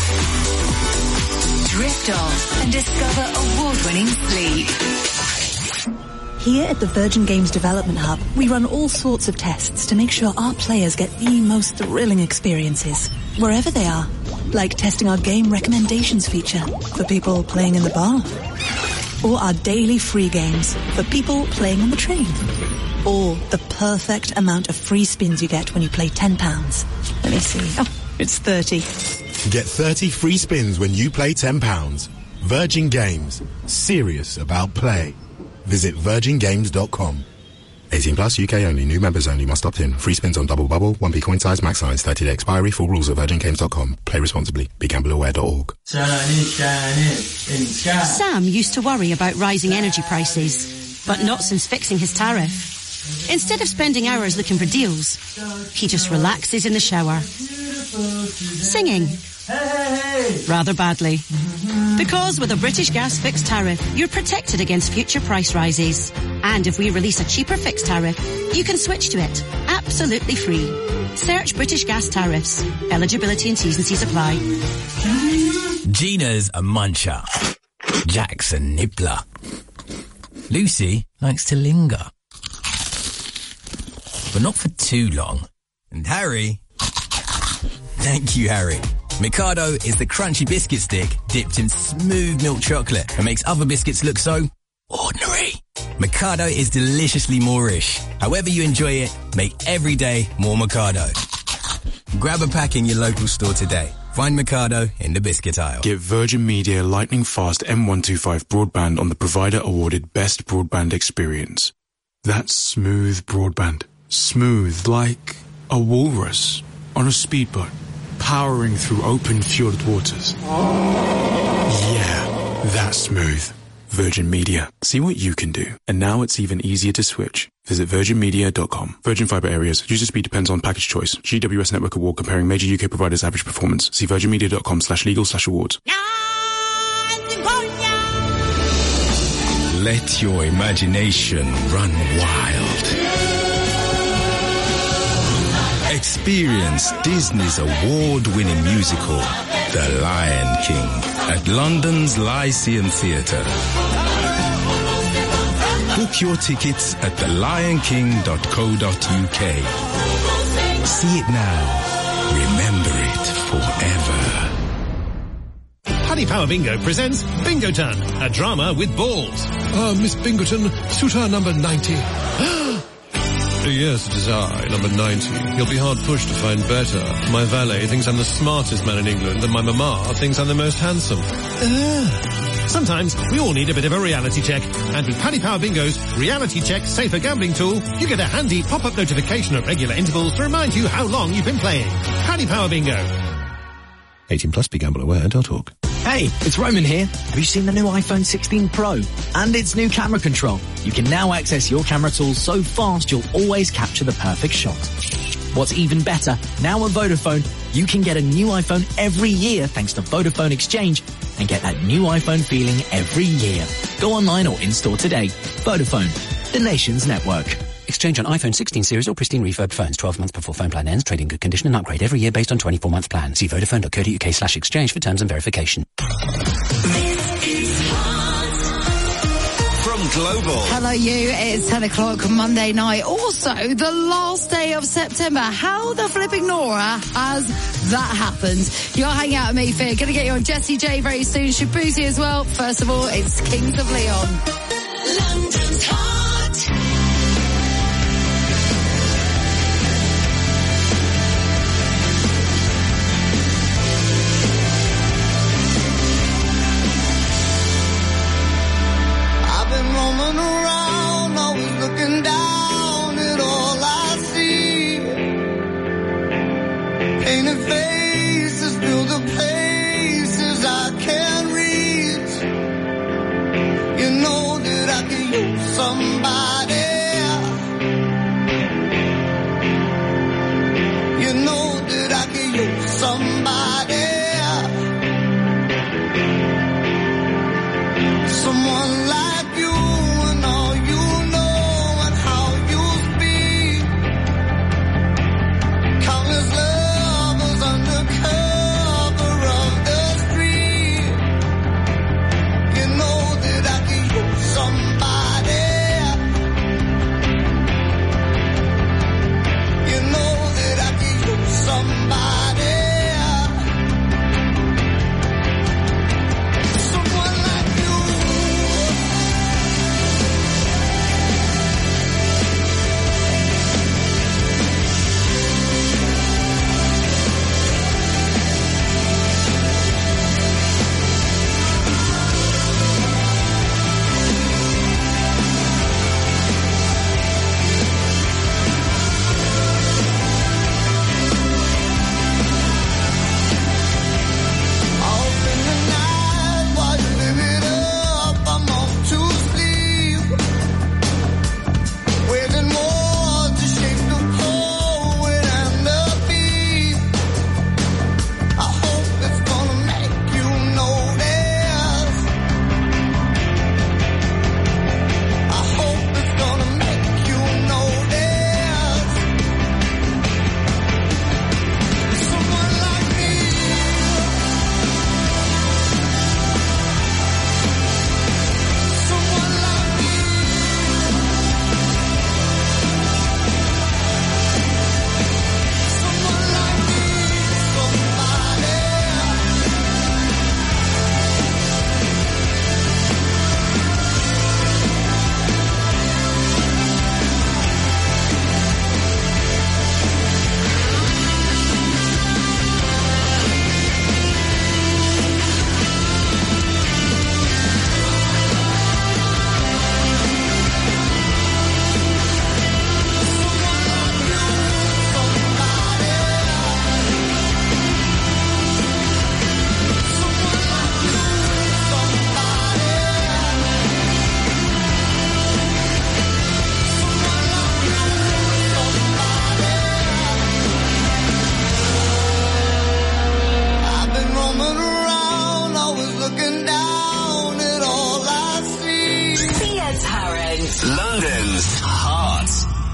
Drift off and discover award-winning sleep. Here at the Virgin Games Development Hub, we run all sorts of tests to make sure our players get the most thrilling experiences, wherever they are. Like testing our game recommendations feature for people playing in the bar. Or our daily free games for people playing on the train. Or the perfect amount of free spins you get when you play ten pounds. Let me see. Oh, it's thirty. Get thirty free spins when you play ten pounds. Virgin Games. Serious about play. Visit virgin games dot com. eighteen plus, U K only. New members only. Must opt in. Free spins on double bubble, one p coin size, max size, thirty day expiry. Full rules at virgin games dot com. Play responsibly. be gamble aware dot org. Sam used to worry about rising energy prices, but not since fixing his tariff. Instead of spending hours looking for deals, he just relaxes in the shower, singing rather badly. Because with a British Gas fixed tariff, you're protected against future price rises. And if we release a cheaper fixed tariff, you can switch to it absolutely free. Search British Gas tariffs. Eligibility and T's and C's apply. Gina's a muncher. Jack's a nibbler. Lucy likes to linger, but not for too long. And Harry... Thank you, Harry. Mikado is the crunchy biscuit stick dipped in smooth milk chocolate and makes other biscuits look so ordinary. Mikado is deliciously Moorish. However you enjoy it, make every day more Mikado. Grab a pack in your local store today. Find Mikado in the biscuit aisle. Get Virgin Media lightning fast M one twenty-five broadband on the provider awarded best broadband experience. That's smooth broadband. Smooth like a walrus on a speedboat, powering through open fjord waters. Yeah, that's smooth. Virgin Media. See what you can do. And now it's even easier to switch. Visit virgin media dot com. Virgin Fibre areas. User speed depends on package choice. G W S Network Award comparing major U K providers' average performance. See virgin media dot com slash legal slash awards. Let your imagination run wild. Experience Disney's award-winning musical, The Lion King, at London's Lyceum Theatre. Book your tickets at the lion king dot co dot U K. See it now. Remember it forever. Paddy Power Bingo presents Bingoton, a drama with balls. Uh, Miss Bingoton, suitor number ninety. Yes, it is I, number ninety. You'll be hard pushed to find better. My valet thinks I'm the smartest man in England, and my mama thinks I'm the most handsome. Uh. Sometimes we all need a bit of a reality check, and with Paddy Power Bingo's Reality Check Safer Gambling tool, you get a handy pop-up notification at regular intervals to remind you how long you've been playing. Paddy Power Bingo. eighteen plus, be gamble aware dot org. Hey, it's Roman here. Have you seen the new iPhone sixteen Pro? And its new camera control. You can now access your camera tools so fast you'll always capture the perfect shot. What's even better, now at Vodafone, you can get a new iPhone every year thanks to Vodafone Exchange and get that new iPhone feeling every year. Go online or in-store today. Vodafone, the nation's network. Exchange on iPhone sixteen series or pristine refurbed phones. twelve months before phone plan ends. Trade in good condition and upgrade every year based on twenty-four month plan. See vodafone.co.uk slash exchange for terms and verification. From Global. Hello you, it's ten o'clock Monday night. Also, the last day of September. How the flipping Nora has that happened? You're hanging out with me, Fear. Gonna get you on Jessie J very soon. Shabuzi as well. First of all, it's Kings of Leon. London's hot. Roaming around, always looking down at all I see. Painted faces fill the places I can't reach. You know that I could use somebody. You know that I could use somebody. Someone like you. London's heart.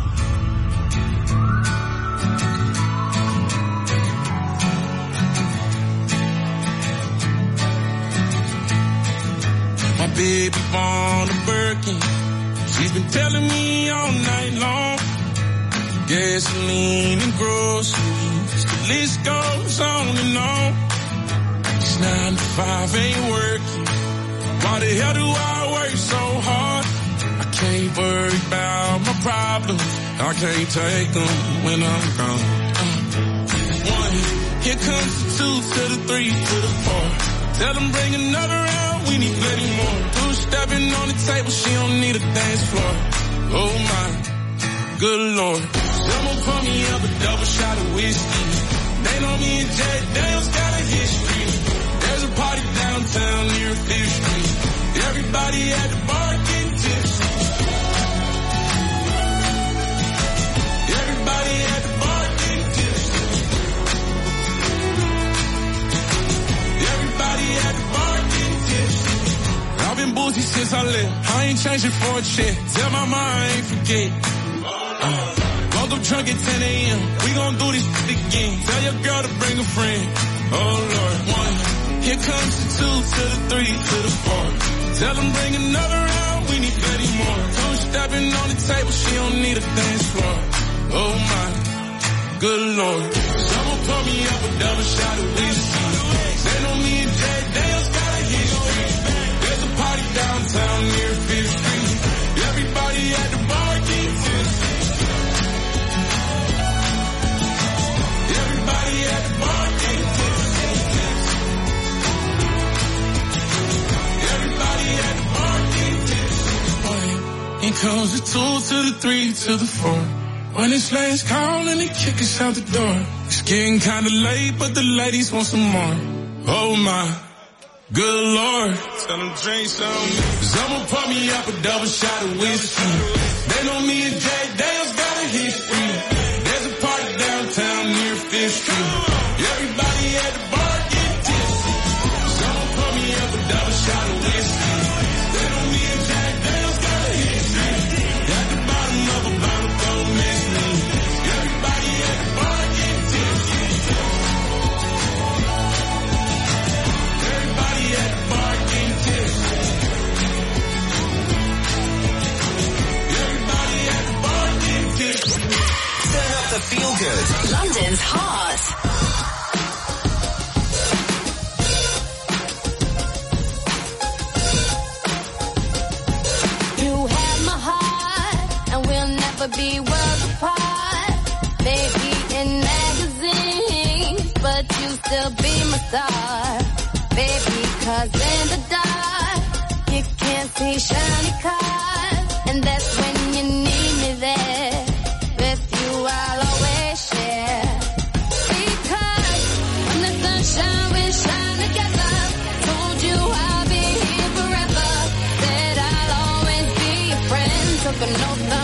My baby born a Birkin. She's been telling me all night long gasoline and groceries. The list goes on and on. This nine to five ain't working. Why the hell do I work so hard? I can't worry about my problems. I can't take them when I'm gone. Uh, one, here comes the two to the three to the four. Tell them bring another round, we need plenty more. Two stepping on the table, she don't need a dance floor. Oh my, good lord. Someone pour me up a double shot of whiskey. They know me and Jack Daniels got a history. There's a party downtown near Fifth Street. Everybody at the bar getting tipsy. Everybody at the bar getting tipsy. Everybody at the bar getting tipsy. I've been boozy since I left. I ain't changing for a check. Tell my mom I ain't forget. Uh, woke up drunk at ten a.m. We gon' do this again. Tell your girl to bring a friend. Oh Lord, one. Here comes the two to the three to the four. Tell them bring another round, we need plenty more. Two stepping on the table, she don't need a dance floor. Oh my, good lord. Someone pour me up a double shot of whiskey. They know me and Jack Daniels got a history. There's a party downtown near Fifth Street. Everybody at the bar getting tipsy. Everybody at the bar getting tipsy. Everybody at the bar getting tipsy. Here comes the two to the three to the four. When it's last call and they kick us out the door. It's getting kinda late, but the ladies want some more. Oh my, good lord. Tell them drink some. Someone pour me up a double shot of whiskey. They know me and Jack Daniels got a history. There's a party downtown near Fifth Street. Everybody at the bar getting tipsy. Someone pour me up a double shot of whiskey. They know me and Jack Daniels got a history. At the bottom of a bottle, don't miss me. Everybody at the bar getting tipsy. Everybody at the bar getting tipsy. Everybody at the bar getting tipsy. Turn up the feel good. London's heart. You have my heart, and we'll never be worlds apart. Maybe in magazines, but you still be my star. Baby, 'cause in the dark, you can't see shiny cars, and that's when you need me there. With you, I'll always share. Because when the sunshine, we shine together. Told you I'll be here forever. Said I'll always be your friend. Took an oath